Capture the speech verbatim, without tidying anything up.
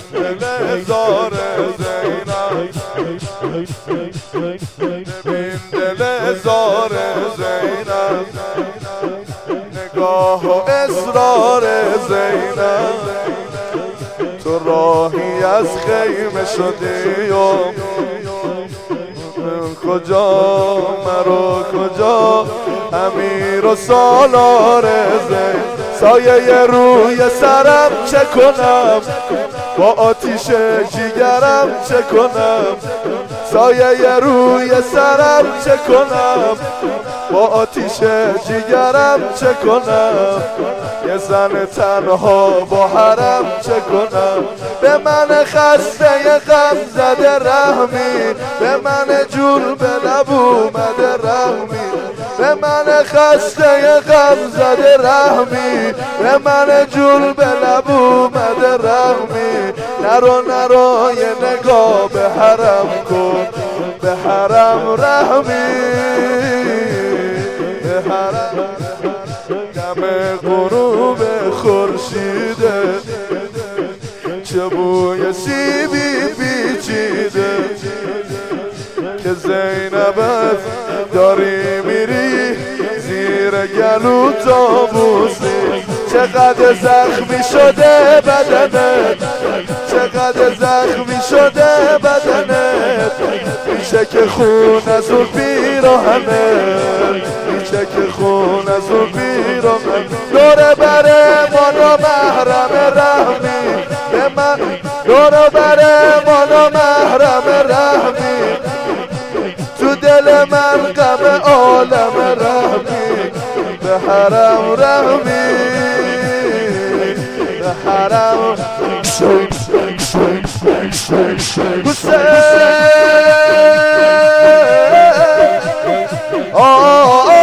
دل زار زینب، ببین دل زار زینب، نگاه و اصرار زینب. تو راهی از خیمه شدی و من کجا مرو کجا امیر و سالار زین. سایه روی سرم چه کنم با آتیش جیگرم چه کنم، سایه روی سرم چه کنم با آتیش جیگرم چه کنم. یه زن تنها با حرم چه کنم. به من خسته غم زده رحمی، به من جون به لب اومده رحمی، به من خسته غم زده رحمی، به من جون به لب اومده رحمی. نرو نرو یه نگاه به حرم کن، به حرم رحمی، به حرم. دم غروب خورشیده چه بوی سیبی پیچیده که زینبت داری میری زیر گلو تابوسی. چقدر زخمی شده بدنت، چقدر زخمی شده بدنت، میشه که خون از اون پیراهنت، میشه که خون از اون پیراهنت. دور بره مانا محرم رحمی، به من دور بره مانا محرم رحمی، تو دل من غم عالم رحمی. به حرم رحمی، به حرم حسین. آه